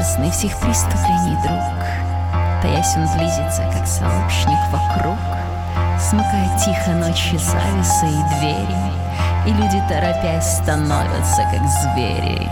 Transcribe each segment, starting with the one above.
безжалостный всех преступлений друг, таясь он близится, как сообщник вокруг, смыкая тихо ночи завесы и двери, и люди, торопясь, становятся, как звери.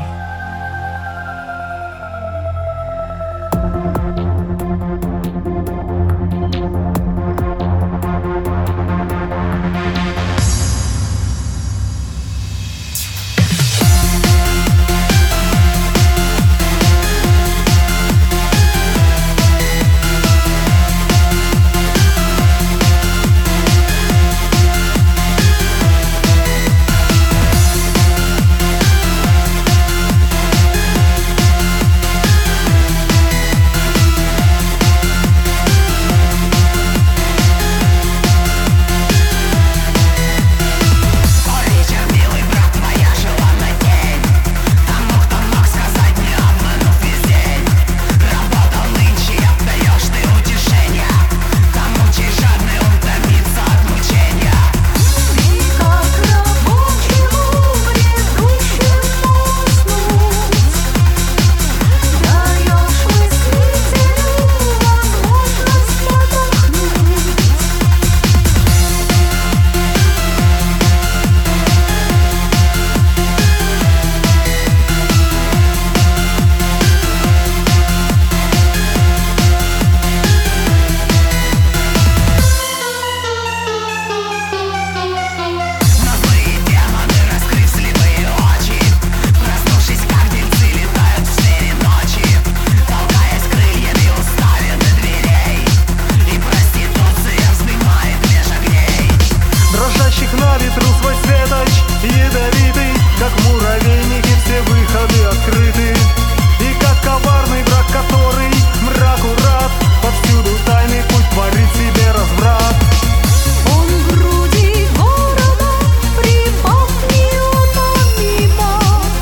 На ветру свой светоч ядовитый, как муравейники, все выходы открыты. И как коварный враг, который мраку рад, повсюду тайный путь творит себе разврат. Он в груди города, припомни он мимо.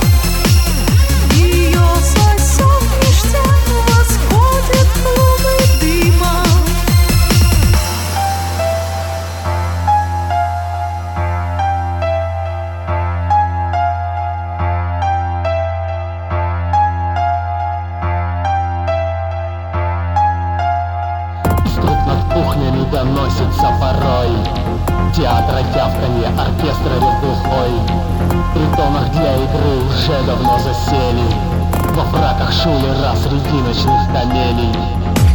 Ее сосед ништяк, восходит клубы дыма. Кухнями доносится порой театра тявканье, оркестра рев глухой. При тонах для игры уже давно засели во фраках шулера среди ночных камелий.